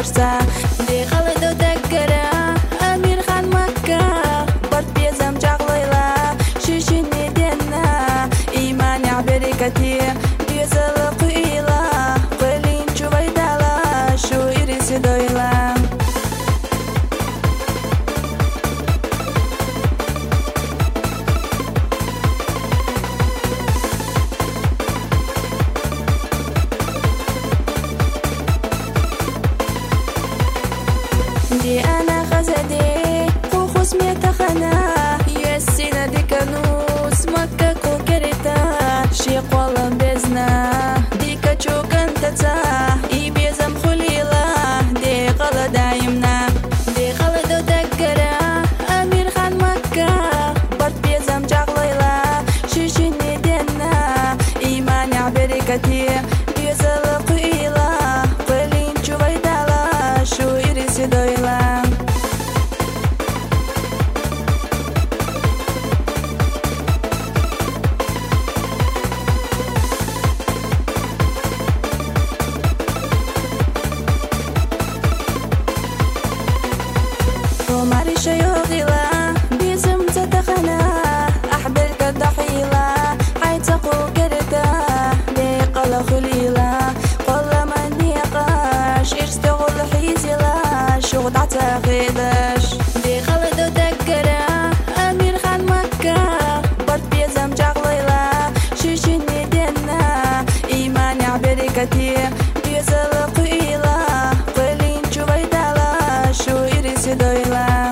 ترسا دي خالد ودقرا أمير خان مكة برد بيزم جغليلا شيشيني دينا إيماني عبركتي بيزل قيلا قلين شو بيدالا شو إرسي دويلا دي أنا غزدي خوخوس ميتخنا يسينا دي كانوس مكة كوكريتا شيق والله بزنا دي كاتشو كنتتا إي بيزم خليلا دي غلا دايمنا دي غلا دو دقرا أمير خان مكة برد بيزم جغليلا شيشيني دينا إيماني عبركتي بيزل قيلا قلين شو بيدالا شو إرسي دويلا وماري شيوغيلا بيزم تتخنا أحبلك الضحيلة حيتقو كرتا بيقل خليلا قل من نيقاش ارستغل حيزيلا شغد عتاقيداش دي خالد ودقرا أمير خان مكة برد بيزم جغليلا شيشيني دينا إيماني عبركتي بيزل قيلا قلين شو بيدالا شو إرسي دويلا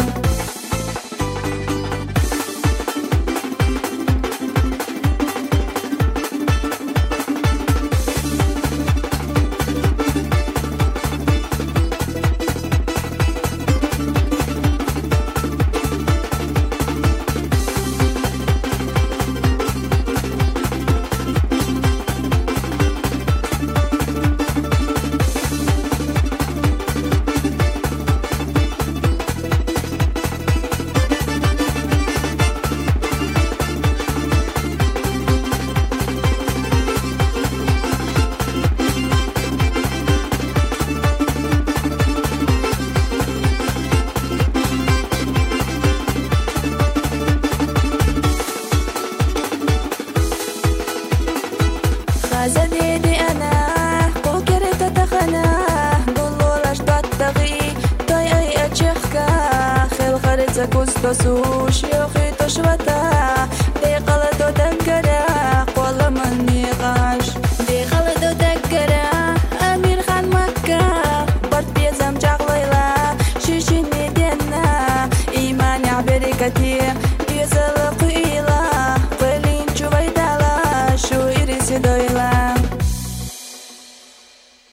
غزدي دي أنا كوكرت تخنا قولولاش تتغي طي أي أتشخكا خيل خريتك وستوسوش يوخي تشوتا